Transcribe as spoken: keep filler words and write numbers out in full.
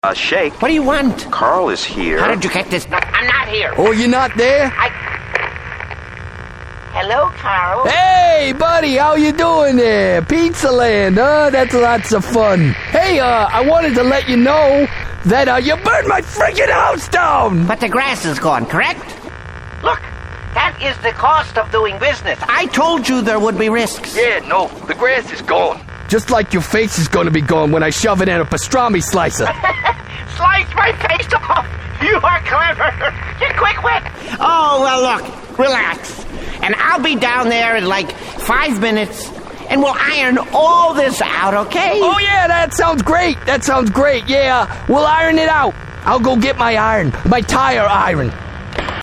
Uh, Shake. What do you want? Carl is here. How did you get this? I'm not here. Oh, you're not there? I... Hello, Carl. Hey, buddy, how you doing there? Pizza Land, huh? That's lots of fun. Hey, uh, I wanted to let you know that, uh, you burned my freaking house down! But the grass is gone, correct? Look, that is the cost of doing business. I told you there would be risks. Yeah, no, the grass is gone. Just like your face is gonna be gone when I shove it in a pastrami slicer. Slice my face off! You are clever! You're quick-wit! Oh, well, look, relax. And I'll be down there in like five minutes, and we'll iron all this out, okay? Oh, yeah, that sounds great. That sounds great. Yeah, we'll iron it out. I'll go get my iron, my tire iron.